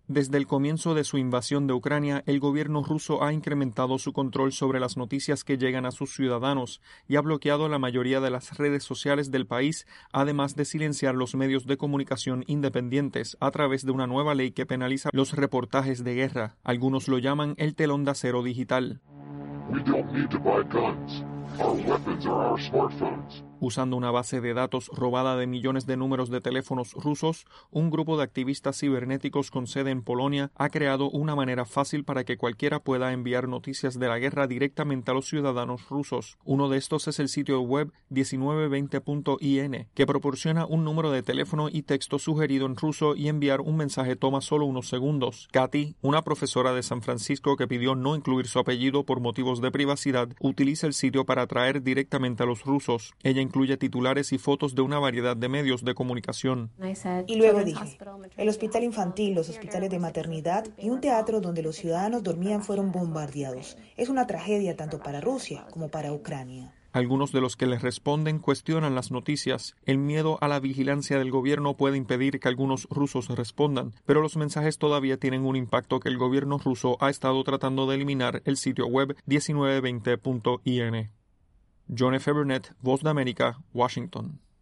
Desde el comienzo de su invasión de Ucrania, el gobierno ruso ha incrementado su control sobre las noticias que llegan a sus ciudadanos y ha bloqueado la mayoría de las redes sociales del país, además de silenciar los medios de comunicación independientes a través de una nueva ley que penaliza los reportajes de guerra. Algunos lo llaman el telón de acero digital. We don't need to buy guns. Our weapons are our smartphones. Usando una base de datos robada de millones de números de teléfonos rusos, un grupo de activistas cibernéticos con sede en Polonia ha creado una manera fácil para que cualquiera pueda enviar noticias de la guerra directamente a los ciudadanos rusos. Uno de estos es el sitio web 1920.in, que proporciona un número de teléfono y texto sugerido en ruso y enviar un mensaje toma solo unos segundos. Katy, una profesora de San Francisco que pidió no incluir su apellido por motivos de privacidad, utiliza el sitio para atraer directamente a los rusos. Ella incluye titulares y fotos de una variedad de medios de comunicación. Y luego dije, el hospital infantil, los hospitales de maternidad y un teatro donde los ciudadanos dormían fueron bombardeados. Es una tragedia tanto para Rusia como para Ucrania. Algunos de los que les responden cuestionan las noticias. El miedo a la vigilancia del gobierno puede impedir que algunos rusos respondan, pero los mensajes todavía tienen un impacto que el gobierno ruso ha estado tratando de eliminar el sitio web 1920.in. John F. Burnett, Voz de América, Washington.